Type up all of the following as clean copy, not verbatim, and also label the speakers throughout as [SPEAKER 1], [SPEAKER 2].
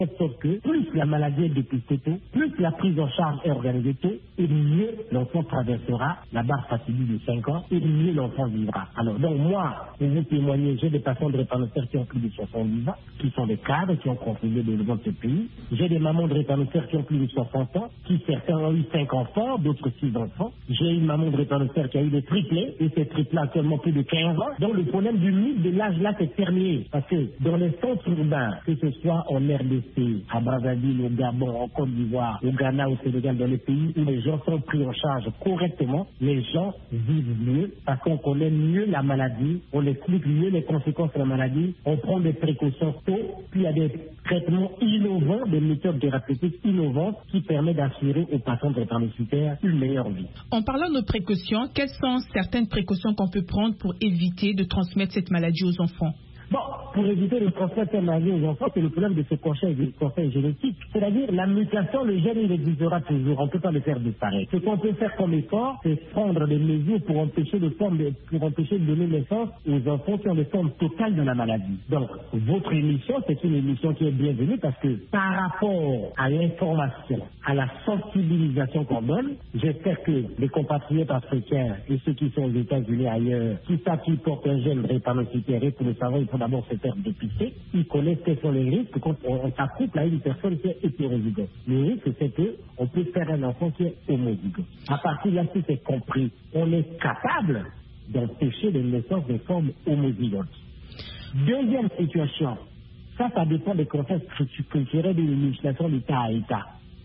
[SPEAKER 1] Sauf que plus la maladie est dépistée tôt, plus la prise en charge est organisée tôt, et mieux l'enfant traversera la barre fatidique de 5 ans, et mieux l'enfant vivra. Alors donc moi, pour vous témoigner, j'ai des patients de drépanocytaires qui ont plus de 70 ans, qui sont des cadres, qui ont contribué au développement de ce pays. J'ai des mamans de drépanocytaires qui ont plus de 60 ans, qui certains ont eu 5 enfants, d'autres 6 enfants. J'ai une maman de drépanocytaires qui a eu des triplés, et ces triplés actuellement plus de 15 ans. Donc le problème du mythe de l'âge là, c'est terminé. Parce que dans les centres urbains, que ce soit en RDC, à Brazzaville, au Gabon, en Côte d'Ivoire, au Ghana, au Sénégal, dans les pays où les gens sont pris en charge correctement, les gens vivent mieux parce qu'on connaît mieux la maladie, on explique mieux les conséquences de la maladie, on prend des précautions tôt, puis il y a des traitements innovants, des méthodes thérapeutiques innovantes qui permettent d'assurer aux patients drépanocytaires une meilleure vie.
[SPEAKER 2] En parlant de précautions, quelles sont certaines précautions qu'on peut prendre pour éviter de transmettre cette maladie aux enfants?
[SPEAKER 1] Bon, pour éviter de transmettre cette maladie aux enfants, c'est le problème de ce conseil génétique. C'est-à-dire, la mutation, le gène, il existera toujours. On ne peut pas le faire disparaître. Ce qu'on peut faire comme effort, c'est prendre des mesures pour empêcher de donner naissance aux enfants qui ont des formes totales de la maladie. Donc, votre émission, c'est une émission qui est bienvenue parce que par rapport à l'information, à la sensibilisation qu'on donne, j'espère que les compatriotes africains et ceux qui sont aux États-Unis ailleurs, qui savent qu'ils portent un gène drépanocytaire et pour le savoir, il faut d'abord se faire dépister. Ils connaissent quels sont les risques quand on s'accouple à une personne qui est hétérozygote. Le risque, c'est qu'on peut faire un enfant qui est homozygote. À partir de là, si c'est compris, on est capable d'empêcher la naissance des formes homozygotes. Deuxième situation, ça dépend des contextes culturels de législation d'État à État.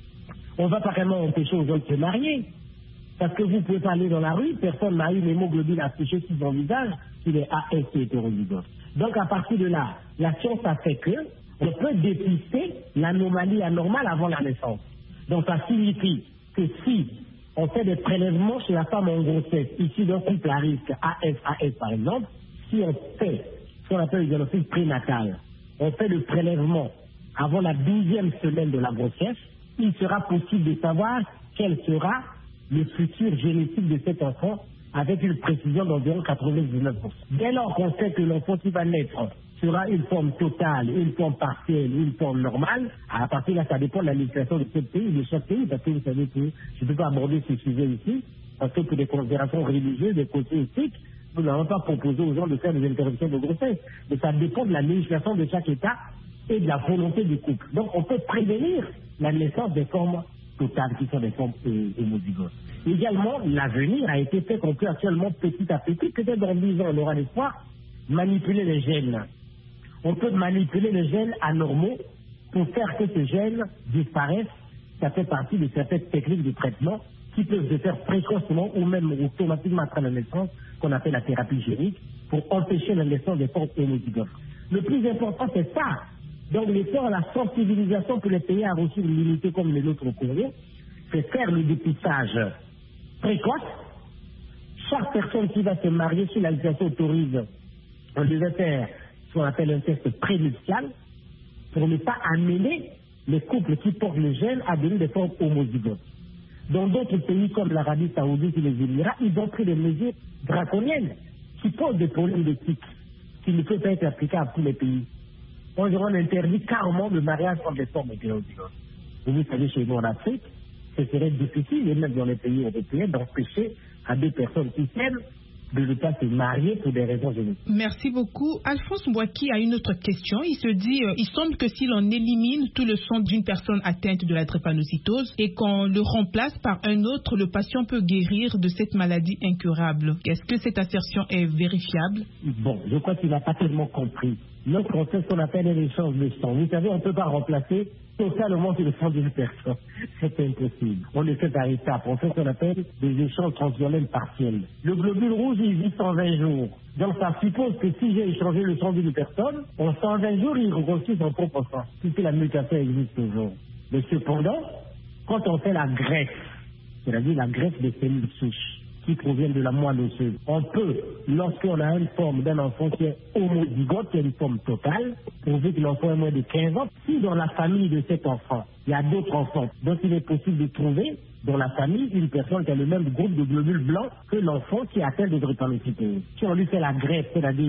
[SPEAKER 1] On ne va pas vraiment empêcher aux hommes de se marier. Parce que vous pouvez pas aller dans la rue, personne n'a eu l'hémoglobine affichée sur son visage, il est AS et hétérozygote. Donc à partir de là, la science a fait que on peut dépister l'anomalie anormale avant la naissance. Donc ça signifie que si on fait des prélèvements chez la femme en grossesse, ici d'un couple à risque AS par exemple, si on fait ce qu'on appelle le diagnostic prénatal, on fait le prélèvement avant la 12e semaine de la grossesse, il sera possible de savoir quel sera le futur génétique de cet enfant avec une précision d'environ 99%. Dès lors qu'on sait que l'enfant qui va naître sera une forme totale, une forme partielle, une forme normale, à partir de là, ça dépend de la législation de chaque pays, parce que vous savez que je ne peux pas aborder ce sujet ici, parce que pour des considérations religieuses, des côtés éthiques, nous n'avons pas proposé aux gens de faire des interruptions de grossesse. Mais ça dépend de la législation de chaque État et de la volonté du couple. Donc on peut prévenir la naissance des formes totales qui sont des formes homozygotes. Également, l'avenir a été fait qu'on peut actuellement petit à petit, peut-être dans 10 ans on aura l'espoir, manipuler les gènes. On peut manipuler les gènes anormaux pour faire que ces gènes disparaissent. Ça fait partie de certaines techniques de traitement qui peuvent se faire précocement ou même automatiquement après la naissance, qu'on appelle la thérapie génique, pour empêcher la naissance des formes homozygotes. Le plus important, c'est ça. Donc l'effort, la sensibilisation que les pays ont reçu de l'unité comme les autres au Congo, c'est faire le dépistage précoce. Chaque personne qui va se marier, si la législation autorise, on devait faire ce qu'on appelle un test prénuptial pour ne pas amener les couples qui portent le gène à devenir des formes homozygotes. Dans d'autres pays comme l'Arabie Saoudite et les Émirats, ils ont pris des mesures draconiennes qui posent des problèmes d'éthique qui ne peuvent pas être appliquées à tous les pays. On interdit carrément le mariage entre des formes hétérozygotes. Vous savez, chez nous en Afrique, ce serait difficile, et même dans les pays européens, d'empêcher à des personnes qui s'aiment de ne pas se marier pour des raisons génétiques.
[SPEAKER 2] Merci beaucoup. Alphonse Mbouaki a une autre question. Il se dit, il semble que si l'on élimine tout le sang d'une personne atteinte de la drépanocytose et qu'on le remplace par un autre, le patient peut guérir de cette maladie incurable. Est-ce que cette assertion est vérifiable?
[SPEAKER 1] Bon, je crois qu'il n'a pas tellement compris. Notre on fait ce qu'on appelle un échange de sang. Vous savez, on ne peut pas remplacer totalement le sang d'une personne. C'est impossible. On le fait par étapes. On fait ce qu'on appelle des échanges transitionnels partiels. Le globule rouge, il vit 120 jours. Donc ça suppose que si j'ai échangé le sang d'une personne, en 120 jours, il reconstruit son propre sang, puisque la mutation existe toujours. Mais cependant, quand on fait la greffe, c'est-à-dire la greffe des cellules souches, qui proviennent de la moelle osseuse. On peut, lorsqu'on a une forme d'un enfant qui est homozygote, qui est une forme totale, prouver que l'enfant est moins de 15 ans. Si dans la famille de cet enfant, il y a d'autres enfants, donc il est possible de trouver dans la famille une personne qui a le même groupe de globules blancs que l'enfant qui est atteint de drépanocytose. Si on lui fait la greffe, c'est-à-dire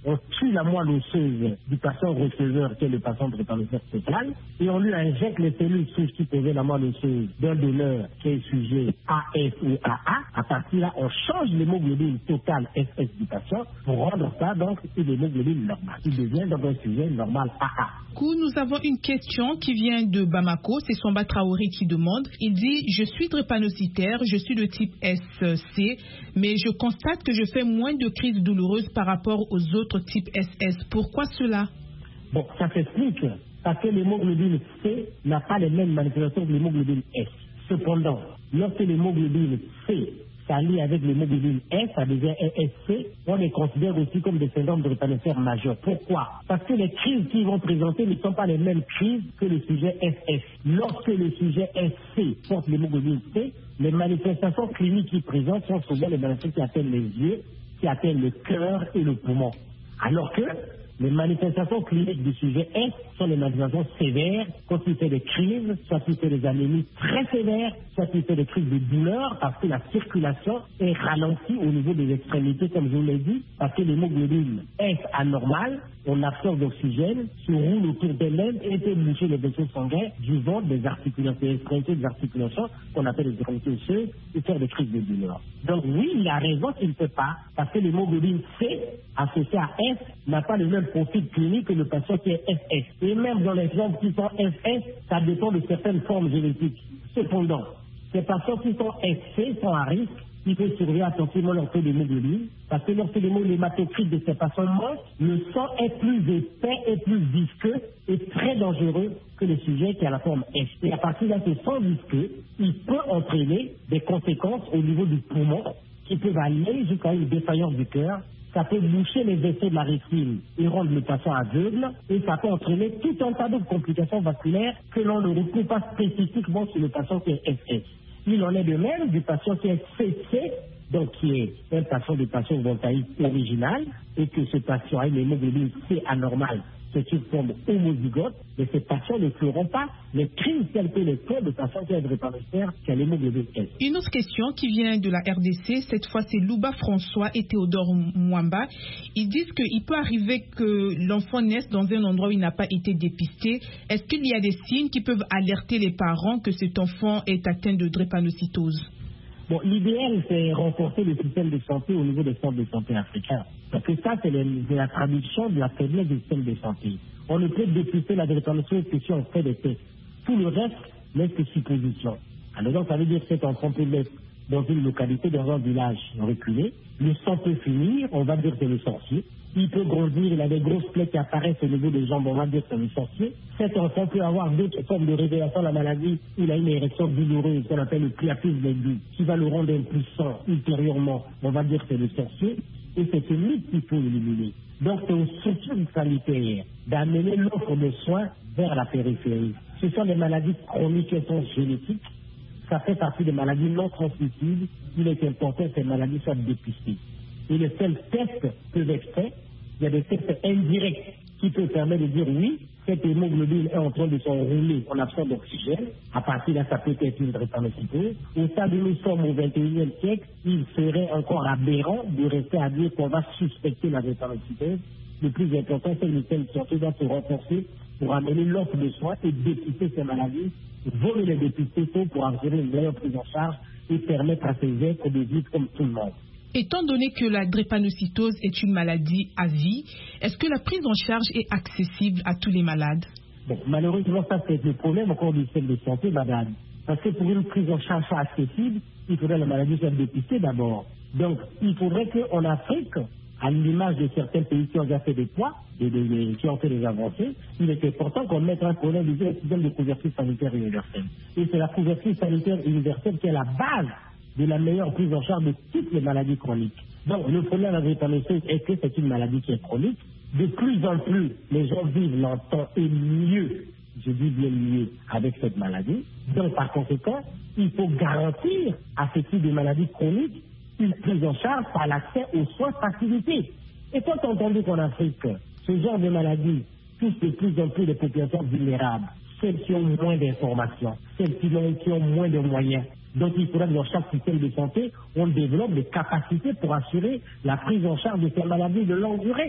[SPEAKER 1] on tue la moelle osseuse du patient receveur, qui est le patient drépanocytaire total, et on lui injecte les cellules souches qui posaient la moelle osseuse d'un donneur qui est sujet AF ou AA. À partir de là, on change l'hémoglobine totale SS du patient pour rendre ça donc une hémoglobine normale. Il devient donc un sujet normal AA.
[SPEAKER 2] Nous avons une question qui vient de Bamako, c'est Somba Traoré qui demande. Il dit: je suis drépanocytaire, je suis de type SC, mais je constate que je fais moins de crises douloureuses par rapport aux autres types SS. Pourquoi cela?
[SPEAKER 1] Bon, ça s'explique parce que l'hémoglobine C n'a pas les mêmes manifestations que l'hémoglobine S. Cependant, lorsque l'hémoglobine C s'allie avec l'hémoglobine S, ça devient ESC, on les considère aussi comme des syndromes drépanocytaires majeurs. Pourquoi? Parce que les crises qu'ils vont présenter ne sont pas les mêmes crises que le sujet SS. Lorsque le sujet SC porte l'hémoglobine C, les manifestations cliniques qu'il présente sont souvent les manifestations qui atteignent les yeux, qui atteignent le cœur et le poumon. Alors que les manifestations cliniques du sujet S sont les manifestations sévères, quand il fait des crises, soit il fait des anémies très sévères, soit il fait des crises de douleur parce que la circulation est ralentie au niveau des extrémités, comme je vous l'ai dit, parce que l'hémoglobine S anormale, on absorbe d'oxygène, se roule autour des lèvres et peut boucher les vaisseaux sanguins du ventre, des articulations, des extrémités des articulations, qu'on appelle les extrémités osseuses, et faire des crises de douleur. Donc oui, il a raison qu'il ne peut pas, parce que l'hémoglobine C, associée à S, n'a pas le même profil clinique que le patient qui est SS. Et même dans les gens qui sont SS, ça dépend de certaines formes génétiques. Cependant, ces patients qui sont SC sont à risque. Il faut surveiller attentivement leur taux d'hémoglobine, parce que lorsque l'hématocrite de ces patients monte, le sang est plus épais et plus visqueux et très dangereux que le sujet qui a la forme S. Et à partir de là, ce sang visqueux, il peut entraîner des conséquences au niveau du poumon qui peuvent aller jusqu'à une défaillance du cœur. Ça peut boucher les vaisseaux de la rétine et rendre le patient aveugle, et ça peut entraîner tout un tas de complications vasculaires que l'on ne retrouve pas spécifiquement sur le patient qui est SS. Il en est de même du patient qui est CC, donc qui est un patient de patient voltaïque original, et que ce patient a une hémoglobine C anormale, c'est une forme homozygote, mais ces patients ne feront pas les crises telles que les cas de patients qui ont drépanocytaire qui a l'hémoglobine S.
[SPEAKER 2] Une autre question qui vient de la RDC, cette fois c'est Louba François et Théodore Mwamba. Ils disent qu'il peut arriver que l'enfant naisse dans un endroit où il n'a pas été dépisté. Est-ce qu'il y a des signes qui peuvent alerter les parents que cet enfant est atteint de drépanocytose?
[SPEAKER 1] Bon, l'idéal, c'est renforcer le système de santé au niveau des centres de santé africains. Parce que ça, c'est la traduction de la faiblesse du système de santé. On ne peut dépister la drépanocytose que si on fait des tests. Tout le reste n'est que supposition. Alors donc, ça veut dire que cet enfant peut naître dans une localité, dans un village reculé. Le sang peut finir, on va dire que c'est le sorcier. Il peut grandir, il a des grosses plaies qui apparaissent au niveau des jambes, on va dire que c'est le sorcier. Cet enfant peut avoir d'autres formes de révélation de la maladie. Il a une érection douloureuse qu'on appelle le priapisme aigu, qui va le rendre impuissant ultérieurement, on va dire que c'est le sorcier. Et c'est une mythe qu'il faut éliminer. Donc c'est aux structures sanitaires d'amener l'offre de soins vers la périphérie. Ce sont des maladies chroniques qui sont génétiques. Ça fait partie des maladies non transmissibles. Il est important que ces maladies soient dépistées. Et les seuls tests peuvent être faits. Il y a des tests indirects qui peuvent permettre de dire oui, cette hémoglobine est en train de s'enrouler en absence d'oxygène. À partir de là, ça peut être une drépanocytose. Au stade où nous sommes au XXIe siècle, il serait encore aberrant de rester à dire qu'on va suspecter la drépanocytose. Le plus important, c'est que le système de santé doit se renforcer pour amener l'offre de soins et dépister ces maladies. Vaut mieux les dépister tôt pour assurer une meilleure prise en charge et permettre à ces êtres de vivre comme tout le monde.
[SPEAKER 2] Étant donné que la drépanocytose est une maladie à vie, est-ce que la prise en charge est accessible à tous les malades?
[SPEAKER 1] Bon, malheureusement, ça c'est le problème encore du système de santé, madame. Parce que pour une prise en charge accessible, il faudrait que la maladie soit dépistée d'abord. Donc, il faudrait qu'en Afrique, à l'image de certains pays qui ont déjà fait des poids, qui ont fait des avancées, il est important qu'on mette un problème du système de couverture sanitaire universelle. Et c'est la couverture sanitaire universelle qui est la base de la meilleure prise en charge de toutes les maladies chroniques. Donc, le problème de la drépanocytose est que c'est une maladie qui est chronique. De plus en plus, les gens vivent longtemps et mieux, je dis bien mieux, avec cette maladie. Donc, par conséquent, il faut garantir à ce type de maladie chronique une prise en charge par l'accès aux soins facilités. Et quand on entend qu'en Afrique, ce genre de maladie touche de plus en plus les populations vulnérables, celles qui ont moins d'informations, celles qui ont moins de moyens. Donc il faudra que dans chaque système de santé, on développe des capacités pour assurer la prise en charge de ces maladies de longue durée.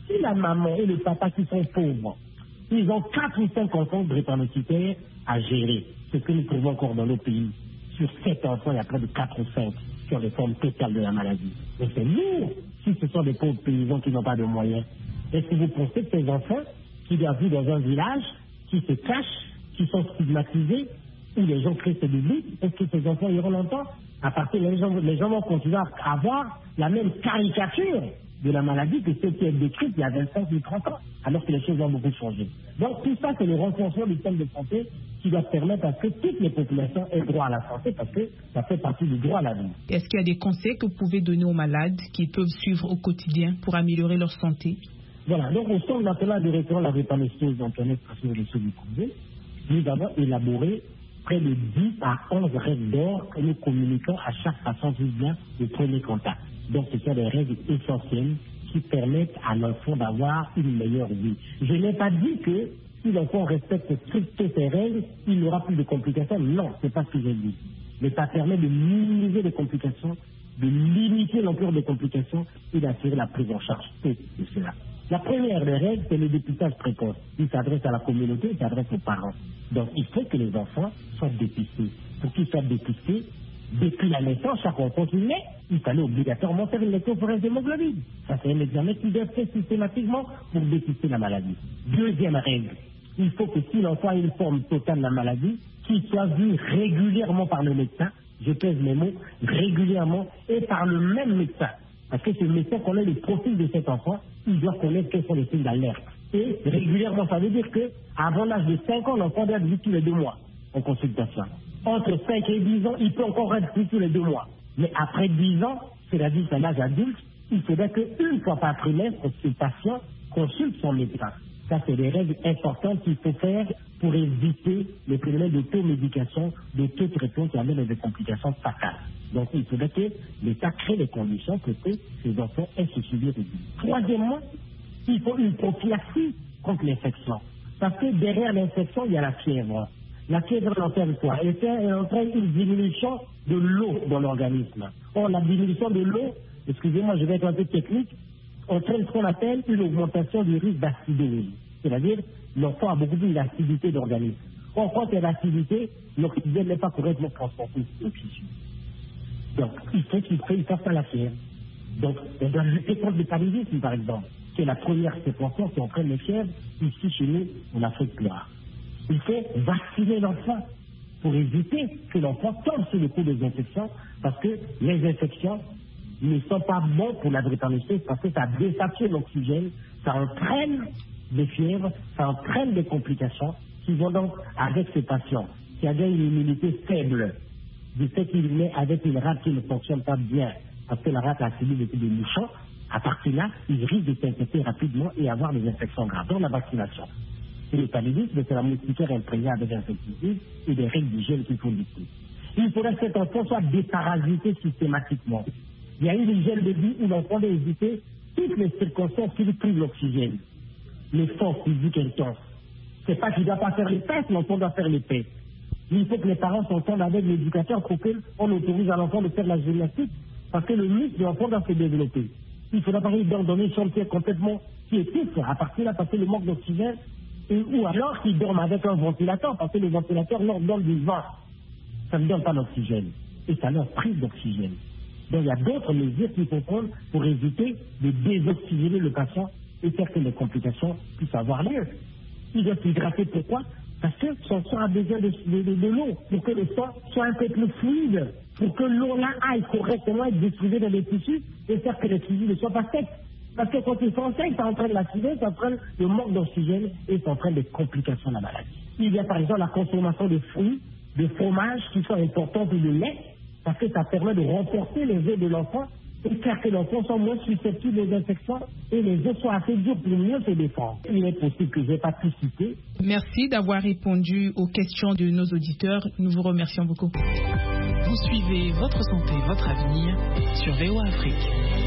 [SPEAKER 1] Si la maman et le papa qui sont pauvres, ils ont 4 ou 5 enfants drépanocytaires à gérer, ce que nous trouvons encore dans nos pays. Sur 7 enfants, il y a près de 4 ou 5 qui ont des formes totales de la maladie. Donc c'est lourd si ce sont des pauvres paysans qui n'ont pas de moyens. Est-ce que vous pensez que ces enfants qui doivent vivre dans un village, qui se cachent, qui sont stigmatisés, où les gens créent ce public, est-ce que ces enfants iront longtemps? À partir les gens vont continuer à avoir la même caricature de la maladie que celle qui est décrite il y a 25 ou 30 ans, alors que les choses ont beaucoup changé. Donc tout ça, c'est le renforcement du système de santé qui doit permettre à ce que toutes les populations aient droit à la santé, parce que ça fait partie du droit à la vie.
[SPEAKER 2] Est-ce qu'il y a des conseils que vous pouvez donner aux malades qu'ils peuvent suivre au quotidien pour améliorer leur santé?
[SPEAKER 1] Voilà, donc au Centre national de référence à la drépanocytose d'Antoinette Passé-Dessous-du-Couvé, nous avons élaboré près de 10 à 11 règles d'or que nous communiquons à chaque patient qui vient de premier contact. Donc ce sont des règles essentielles qui permettent à l'enfant d'avoir une meilleure vie. Je n'ai pas dit que si l'enfant respecte strictement ces règles, il n'aura plus de complications. Non, ce n'est pas ce que j'ai dit. Mais ça permet de minimiser les complications, de limiter l'ampleur des complications et d'assurer la prise en charge de cela. La première des règles, c'est le dépistage précoce. Il s'adresse à la communauté, il s'adresse aux parents. Donc il faut que les enfants soient dépistés. Pour qu'ils soient dépistés, depuis la naissance, chaque enfant qui naît, il fallait obligatoirement faire une lecture forense d'hémoglobine. Ça, c'est un examen qui doit être fait systématiquement pour dépister la maladie. Deuxième règle, il faut que si l'enfant a une forme totale de la maladie, qu'il soit vu régulièrement par le médecin, je pèse mes mots, régulièrement, et par le même médecin. Parce que ce médecin connaît le profil de cet enfant, il doit connaître quels sont les signes d'alerte. Et régulièrement, ça veut dire qu'avant l'âge de 5 ans, l'enfant doit être vu tous les 2 mois en consultation. Entre 5 et 10 ans, il peut encore être vu tous les 2 mois. Mais après 10 ans, c'est-à-dire à l'âge adulte, il faudrait qu'une fois par trimestre, ce patient consulte son médecin. Ça, c'est des règles importantes qu'il faut faire pour éviter les phénomènes d'automédication, d'autotraitement qui amènent à des complications fatales. Donc, il faudrait que l'État crée les conditions pour que ces enfants aient ce suivi régulier. Troisièmement, il faut une prophylaxie contre l'infection. Parce que derrière l'infection, il y a la fièvre. La fièvre entraîne quoi? Elle entraîne une diminution de l'eau dans l'organisme. Or, la diminution de l'eau, excusez-moi, je vais être un peu technique, entraîne ce qu'on appelle une augmentation du risque d'acidose. C'est-à-dire, l'enfant a beaucoup plus d'acidité d'organisme. Or, quand il y a l'acidité, l'oxygène n'est pas correctement transporté au tissu. Donc, il faut qu'il fasse pas la fièvre. Donc, on doit lutter contre le paludisme, par exemple, qui est la première séquence qui entraîne les fièvres ici chez nous en Afrique noire. Il faut vacciner l'enfant pour éviter que l'enfant tombe sur le coup des infections, parce que les infections ne sont pas bonnes pour la drépanocytose, parce que ça désature l'oxygène, ça entraîne des fièvres, ça entraîne des complications qui vont donc avec ces patients qui avaient une immunité faible, du fait qu'il naît avec une rate qui ne fonctionne pas bien, parce que la rate a subi des mouchons, à partir de là, il risque de s'infecter rapidement et avoir des infections graves, dont la vaccination. Et le paludisme, c'est la moustiquaire imprégnée avec insecticides et des règles d'hygiène qu'il faut lutter. Il faudrait que cet enfant soit déparasité systématiquement. Il y a une hygiène de vie où l'enfant doit éviter toutes les circonstances qui lui privent l'oxygène. L'effort physique intense. C'est pas qu'il ne doit pas faire les tests, l'enfant doit faire les tests. Il faut que les parents s'entendent avec l'éducateur pour qu'on autorise à l'enfant de faire la gymnastique, parce que le muscle de l'enfant doit se développer. Il faudra pas lui donner son pied complètement qui étouffe à partir de là, parce que le manque d'oxygène, ou alors qu'ils dorment avec un ventilateur, parce que le ventilateur leur donne du vent. Ça ne donne pas d'oxygène. Et ça leur prive d'oxygène. Donc il y a d'autres mesures qu'il faut prendre pour éviter de désoxygéner le patient et faire que les complications puissent avoir lieu. Il doit s'hydrater, pourquoi? Parce que son sang a besoin de l'eau, pour que le sang soit un peu plus fluide, pour que l'eau là aille correctement être distribuée dans les tissus et faire que les tissus ne soient pas secs. Parce que quand ils sont secs, ça entraîne l'acidité, ça entraîne le manque d'oxygène et ça entraîne des complications de la maladie. Il y a par exemple la consommation de fruits, de fromages qui sont importants pour le lait, parce que ça permet de renforcer les œufs de l'enfant et faire que l'enfant soit moins susceptible aux infections et les œufs soient assez durs pour mieux se défendre. Il est possible que je n'ai pas pu citer.
[SPEAKER 2] Merci d'avoir répondu aux questions de nos auditeurs. Nous vous remercions beaucoup.
[SPEAKER 3] Vous suivez Votre Santé, Votre Avenir sur VOA Afrique.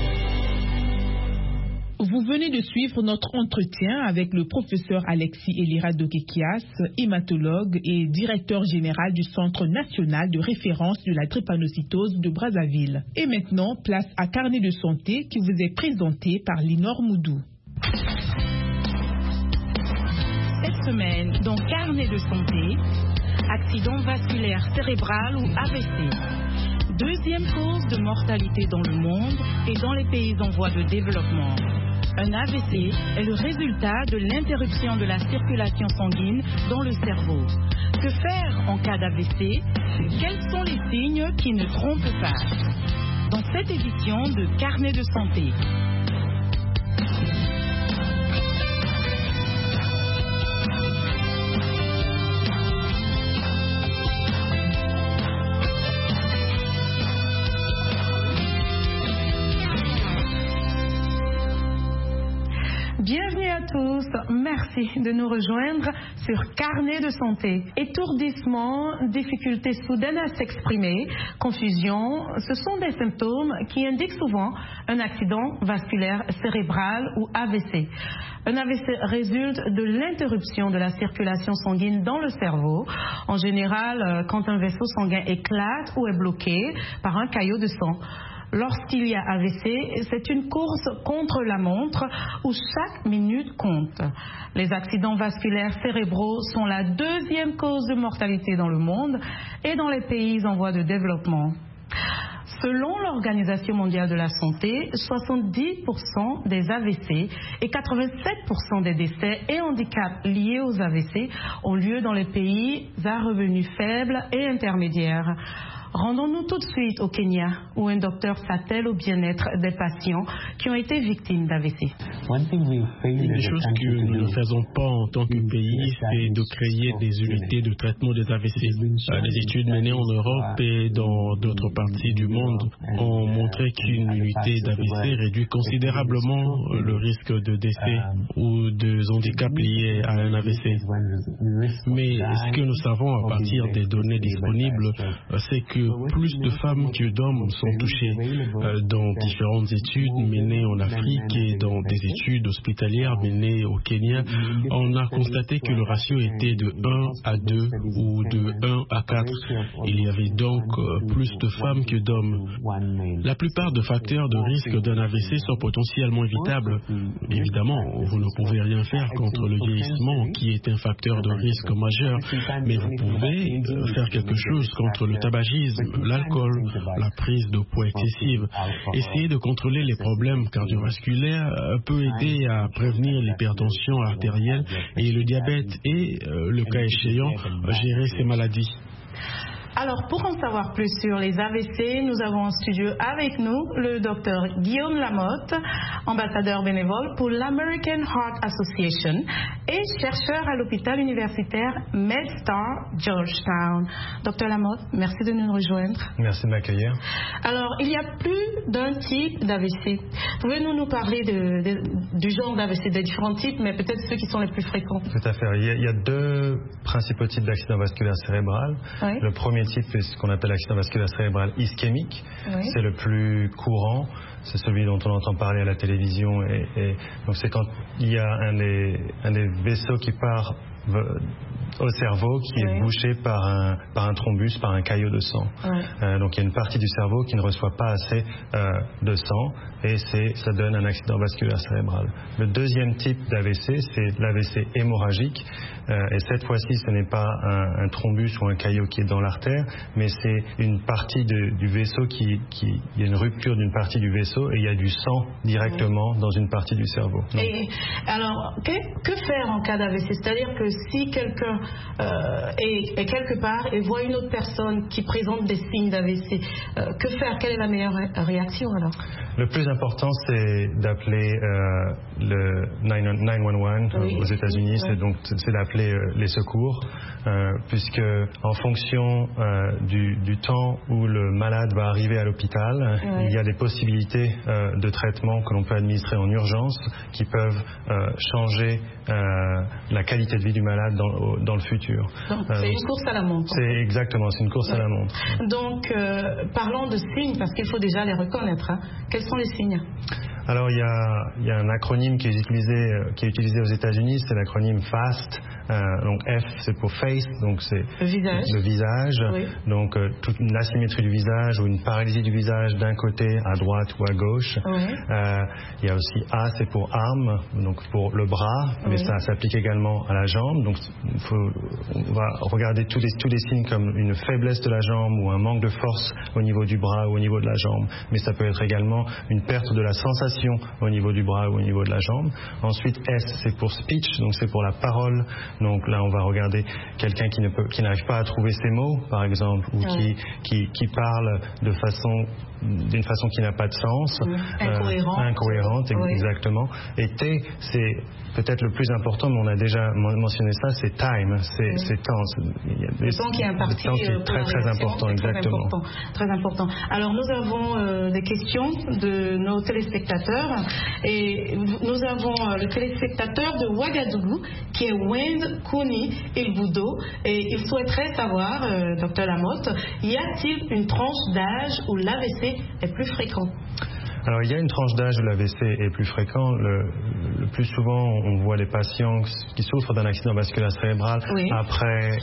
[SPEAKER 2] Vous venez de suivre notre entretien avec le professeur Alexis Elira Dokekias, hématologue et directeur général du Centre national de référence de la drépanocytose de Brazzaville. Et maintenant, place à Carnet de santé qui vous est présenté par Linor Moudou. Cette semaine, dans Carnet de santé, accident vasculaire cérébral ou AVC. Deuxième cause de mortalité dans le monde et dans les pays en voie de développement. Un AVC est le résultat de l'interruption de la circulation sanguine dans le cerveau. Que faire en cas d'AVC? Quels sont les signes qui ne trompent pas? Dans cette édition de Carnet de santé. Bienvenue à tous, merci de nous rejoindre sur Carnet de santé. Étourdissement, difficulté soudaine à s'exprimer, confusion, ce sont des symptômes qui indiquent souvent un accident vasculaire cérébral ou AVC. Un AVC résulte de l'interruption de la circulation sanguine dans le cerveau, en général quand un vaisseau sanguin éclate ou est bloqué par un caillot de sang. Lorsqu'il y a AVC, c'est une course contre la montre où chaque minute compte. Les accidents vasculaires cérébraux sont la deuxième cause de mortalité dans le monde et dans les pays en voie de développement. Selon l'Organisation mondiale de la santé, 70% des AVC et 87% des décès et handicaps liés aux AVC ont lieu dans les pays à revenus faibles et intermédiaires. Rendons-nous tout de suite au Kenya, où un docteur s'attelle au bien-être des patients qui ont été victimes d'AVC.
[SPEAKER 4] Une des choses que nous ne faisons pas en tant que pays, c'est de créer des unités de traitement des AVC. Les études menées en Europe et dans d'autres parties du monde ont montré qu'une unité d'AVC réduit considérablement le risque de décès ou de handicap liés à un AVC. Mais ce que nous savons à partir des données disponibles, c'est que plus de femmes que d'hommes sont touchées. Dans différentes études menées en Afrique et dans des études hospitalières menées au Kenya, on a constaté que le ratio était de 1 à 2 ou de 1 à 4. Il y avait donc plus de femmes que d'hommes. La plupart des facteurs de risque d'un AVC sont potentiellement évitables. Évidemment, vous ne pouvez rien faire contre le vieillissement qui est un facteur de risque majeur, mais vous pouvez faire quelque chose contre le tabagisme, l'alcool, la prise de poids excessive. Essayer de contrôler les problèmes cardiovasculaires peut aider à prévenir l'hypertension artérielle et le diabète et, le cas échéant, gérer ces maladies.
[SPEAKER 2] Alors, pour en savoir plus sur les AVC, nous avons en studio avec nous le docteur Guillaume Lamotte, ambassadeur bénévole pour l'American Heart Association et chercheur à l'hôpital universitaire MedStar Georgetown. Docteur Lamotte, merci de nous rejoindre.
[SPEAKER 5] Merci de m'accueillir.
[SPEAKER 2] Alors, il y a plus d'un type d'AVC. Pouvez-vous nous parler du genre d'AVC, des différents types, mais peut-être ceux qui sont les plus fréquents?
[SPEAKER 5] Tout à fait. Il y a deux principaux types d'accidents vasculaires cérébrales. Oui. Le premier type est ce qu'on appelle l'accident vasculaire cérébral ischémique. Oui. C'est le plus courant. C'est celui dont on entend parler à la télévision. Donc c'est quand il y a un des vaisseaux qui part au cerveau qui est bouché par un thrombus, par un caillot de sang. Donc il y a une partie du cerveau qui ne reçoit pas assez de sang et ça donne un accident vasculaire cérébral. Le deuxième type d'AVC, c'est l'AVC hémorragique. Et cette fois-ci, ce n'est pas un thrombus ou un caillot qui est dans l'artère, mais c'est une partie du vaisseau il y a une rupture d'une partie du vaisseau et il y a du sang directement dans une partie du cerveau. Donc,
[SPEAKER 2] et alors, que faire en cas d'AVC? C'est-à-dire que si quelqu'un est quelque part et voit une autre personne qui présente des signes d'AVC, que faire? Quelle est la meilleure réaction alors?
[SPEAKER 5] Le plus important, c'est d'appeler le 911 aux États-Unis. C'est d'appeler les secours, puisque en fonction du temps où le malade va arriver à l'hôpital, il y a des possibilités de traitement que l'on peut administrer en urgence qui peuvent changer la qualité de vie du malade dans le futur.
[SPEAKER 2] Donc, c'est une course à la montre.
[SPEAKER 5] C'est exactement, c'est une course à la montre.
[SPEAKER 2] Donc, parlons de signes, parce qu'il faut déjà les reconnaître. Quels sont les signes?
[SPEAKER 5] Alors il y a un acronyme qui est utilisé aux États-Unis, c'est l'acronyme FAST, Donc F, c'est pour face, donc c'est
[SPEAKER 6] le
[SPEAKER 5] visage.
[SPEAKER 6] Oui.
[SPEAKER 5] Donc toute une asymétrie du visage ou une paralysie du visage d'un côté à droite ou à gauche.
[SPEAKER 6] Oui.
[SPEAKER 5] Il y a aussi A, c'est pour arme, donc pour le bras, mais ça s'applique également à la jambe. Donc on va regarder tous les signes comme une faiblesse de la jambe ou un manque de force au niveau du bras ou au niveau de la jambe. Mais ça peut être également une perte de la sensation au niveau du bras ou au niveau de la jambe. Ensuite, S, c'est pour speech, donc c'est pour la parole. Donc là, on va regarder quelqu'un qui n'arrive pas à trouver ses mots, par exemple, ou qui parle d'une façon qui n'a pas de sens. Incohérente, exactement. Et T, c'est peut-être le plus important, mais on a déjà mentionné ça, c'est time, c'est temps.
[SPEAKER 6] Le temps qui est imparti.
[SPEAKER 5] Très important, exactement.
[SPEAKER 6] Très important. Alors nous avons des questions de nos téléspectateurs et nous avons le téléspectateur de Ouagadougou qui est Wend Kouni Ilboudo et il souhaiterait savoir, Dr Lamotte, y a-t-il une tranche d'âge où l'AVC est plus fréquent?
[SPEAKER 5] Alors il y a une tranche d'âge où l'AVC est plus fréquent. Le plus souvent, on voit les patients qui souffrent d'un accident vasculaire cérébral après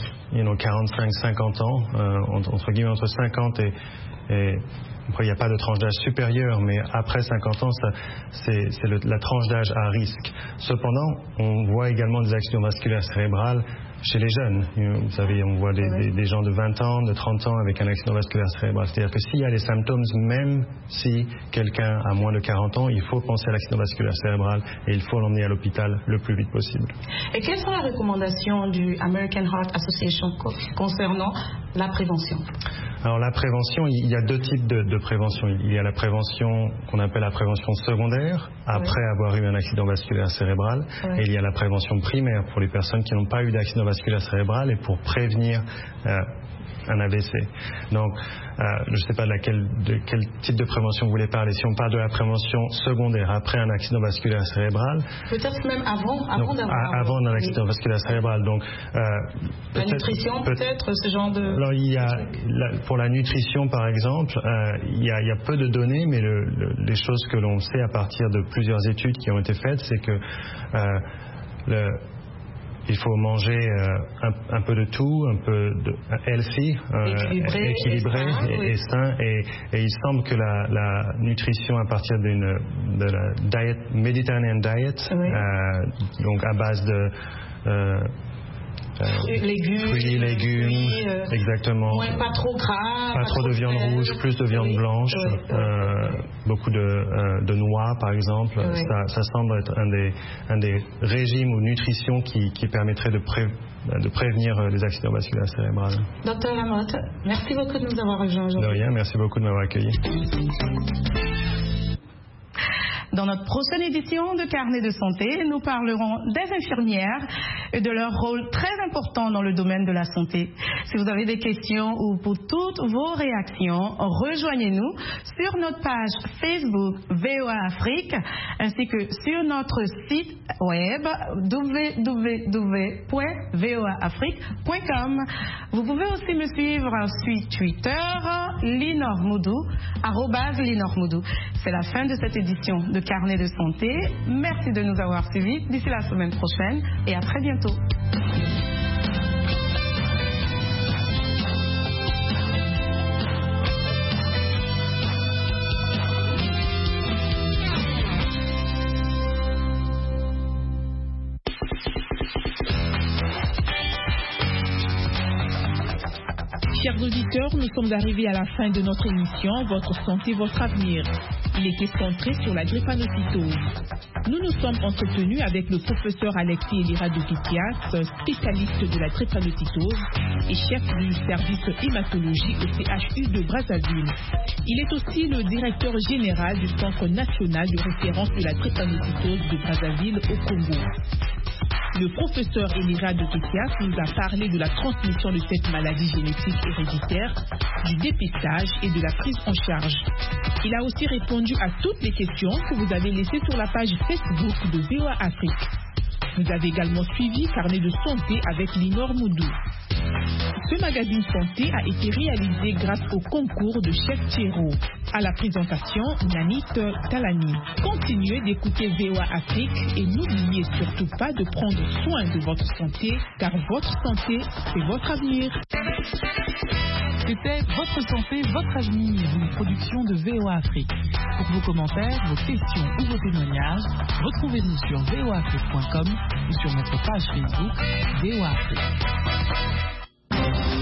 [SPEAKER 5] 45-50 ans, entre guillemets entre 50 et après, il n'y a pas de tranche d'âge supérieure, mais après 50 ans, c'est la tranche d'âge à risque. Cependant, on voit également des accidents vasculaires cérébrales chez les jeunes. Vous savez, on voit des gens de 20 ans, de 30 ans avec un accident vasculaire cérébral. C'est-à-dire que s'il y a les symptômes, même si quelqu'un a moins de 40 ans, il faut penser à l'accident vasculaire cérébral et il faut l'emmener à l'hôpital le plus vite possible.
[SPEAKER 6] Et quelles sont les recommandations du American Heart Association concernant la prévention?
[SPEAKER 5] Alors la prévention, il y a deux types de prévention. Il y a la prévention qu'on appelle la prévention secondaire, après avoir eu un accident vasculaire cérébral, et il y a la prévention primaire pour les personnes qui n'ont pas eu d'accident vasculaire cérébral et pour prévenir un AVC. Donc, je ne sais pas de quel type de prévention vous voulez parler. Si on parle de la prévention secondaire après un accident vasculaire cérébral,
[SPEAKER 6] peut-être même avant
[SPEAKER 5] un accident vasculaire cérébral. Donc,
[SPEAKER 6] la nutrition, peut-être ce genre de.
[SPEAKER 5] Alors, il y a pour la nutrition, par exemple, il y a peu de données, mais les choses que l'on sait à partir de plusieurs études qui ont été faites, c'est que il faut manger un peu de tout, un peu de healthy, équilibré et sain. Et il semble que la nutrition à partir de la diet, Mediterranean diet, donc à base de fruits, légumes, exactement.
[SPEAKER 6] Pas trop gras.
[SPEAKER 5] Pas trop de viande rouge, plus de viande blanche, beaucoup de noix par exemple. Ça semble être un des régimes ou nutrition qui permettrait de prévenir les accidents vasculaires cérébrales.
[SPEAKER 6] Docteur Lamotte, merci beaucoup de nous avoir rejoints aujourd'hui.
[SPEAKER 5] De rien, merci beaucoup de m'avoir accueilli.
[SPEAKER 6] Dans notre prochaine édition de Carnet de santé, nous parlerons des infirmières et de leur rôle très important dans le domaine de la santé. Si vous avez des questions ou pour toutes vos réactions, rejoignez-nous sur notre page Facebook VOA Afrique ainsi que sur notre site web www.voaafrique.com. Vous pouvez aussi me suivre sur Twitter, @LinorMoudou. C'est la fin de cette édition de Carnet de santé. Merci de nous avoir suivis. D'ici la semaine prochaine et à très bientôt.
[SPEAKER 2] Chers auditeurs, nous sommes arrivés à la fin de notre émission Votre santé, votre avenir. Il était centré sur la drépanocytose. Nous nous sommes entretenus avec le professeur Alexis Elira-Dokitias, spécialiste de la drépanocytose et chef du service hématologie au CHU de Brazzaville. Il est aussi le directeur général du Centre national de référence de la drépanocytose de Brazzaville au Congo. Le professeur Elira-Dokitias nous a parlé de la transmission de cette maladie génétique héréditaire, du dépistage et de la prise en charge. Il a aussi répondu à toutes les questions que vous avez laissées sur la page Facebook de VOA Afrique. Vous avez également suivi Carnet de santé avec Linor Moudou. Ce magazine santé a été réalisé grâce au concours de Chef Thierro. À la présentation, Yannick Talani. Continuez d'écouter VOA Afrique et n'oubliez surtout pas de prendre soin de votre santé, car votre santé, c'est votre avenir.
[SPEAKER 3] C'était Votre santé, votre avenir, une production de VOA Afrique. Pour vos commentaires, vos questions ou vos témoignages, retrouvez-nous sur voaafrique.com ou sur notre page Facebook VOA Afrique.